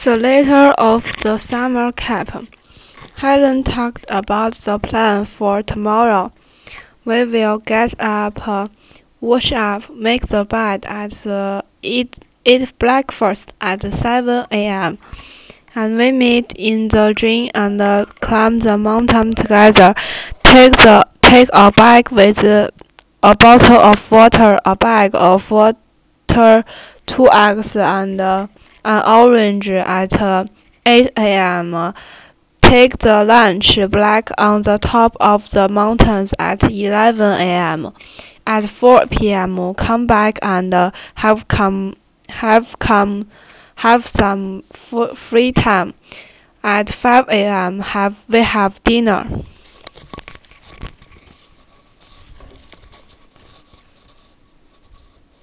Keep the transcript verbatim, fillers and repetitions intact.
The letter of the summer camp. Helen talked about the plan for tomorrow. We will get up, uh, wash up, make the bed, and uh, eat eat breakfast at seven a m. And we meet in the gym and uh, climb the mountain together. Take the take a bag with uh, a bottle of water, a bag of water, two eggs, and uh, an orange at uh, eight a m. Take the lunch break on the top of the mountains at eleven a m. At four p m come back and uh, have come have come have some f- free time. At five a m have we have dinner.